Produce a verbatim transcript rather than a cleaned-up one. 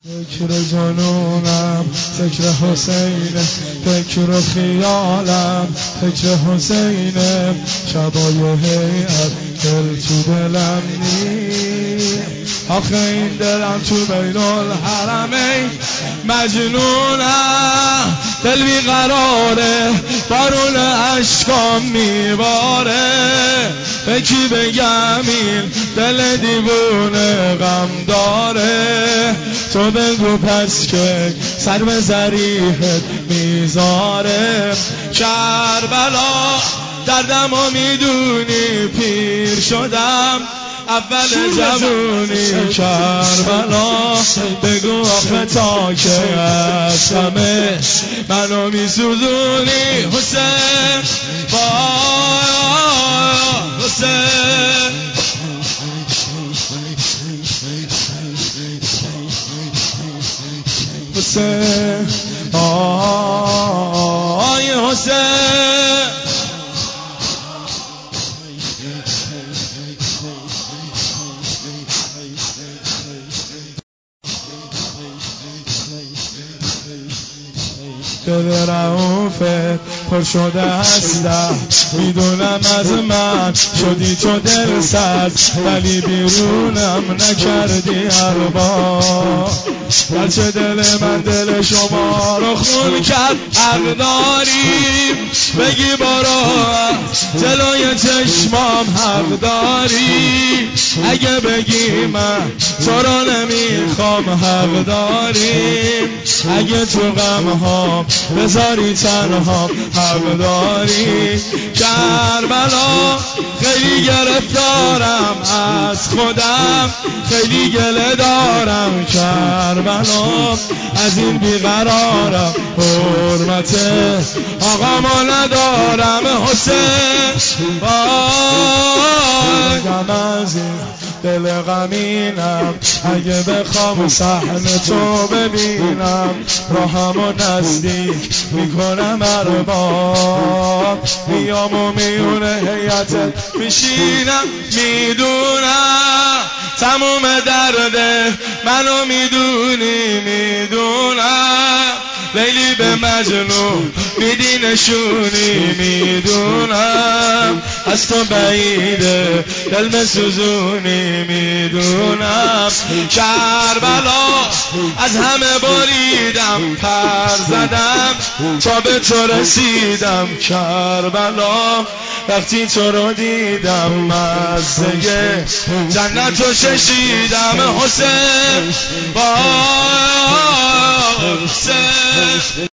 فکر جنونم، فکر حسین، فکر خیالم، فکر حسین، شبای هیئت دل تو دلم نی. آخه این دلم تو بین الحرمین مجنونم، دل بیقراره، بارون اشکام میباره. به کی بگم این دل دیوونه غم داره؟ تو بگو پس که سر به ضریحت میذاره. کربلا دردمو میدونی، پیر شدم اول جوونی. کربلا بگو آخه تا که از همه منو میسوزونی. حسین وای حسین، حسین آی حسین، دل رعوفت پر شده هستم، میدونم از من شدی تو دل سرد، ولی بیرونم نکردی ارباب. گرچه دل من دل شما رو خون کرد، حق داری بگی برو جلوی چشمام، حق داری اگه بگی من تو رو نمیخوام، حق داری اگه تو غم هام بذاری تنها، حق داری. کربلا خیلی گرفتارم از خودم، خیلی گله دارم. کربلا از این بیقرارم، حرمت آقامو ندارم. حسین وای غم از این دل غمینم، اگه بخوام صحن تو ببینم، راهمو نزدیک میکنم ارباب. میام و میونه هیئتت میشینم، میدونم تموم درده منو میدونی، میدونم لیلی به مجنون میدی نشونی، میدونم از تو بعیده دل مسوزونی، میدونم. کربلا از همه بریدم، پر زدم تا به تو رسیدم. کربلا وقتی تو رو دیدم، مزه جنت رو ششیدم. حسین وای حسین.